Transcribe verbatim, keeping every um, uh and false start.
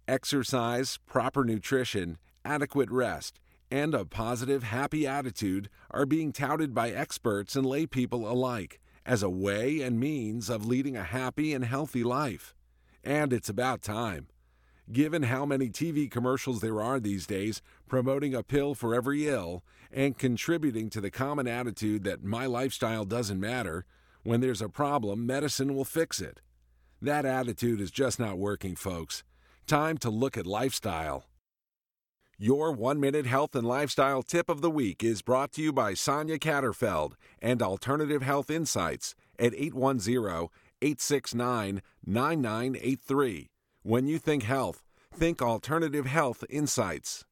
Exercise, proper nutrition, adequate rest, and a positive, happy attitude are being touted by experts and lay people alike as a way and means of leading a happy and healthy life. And it's about time. Given how many T V commercials there are these days promoting a pill for every ill and contributing to the common attitude that my lifestyle doesn't matter, when there's a problem, medicine will fix it. That attitude is just not working, folks. Time to look at lifestyle. Your one-minute health and lifestyle tip of the week is brought to you by Sonia Catterfeld and Alternative Health Insights at eight one zero, eight six nine, nine nine eight three. When you think health, think Alternative Health Insights.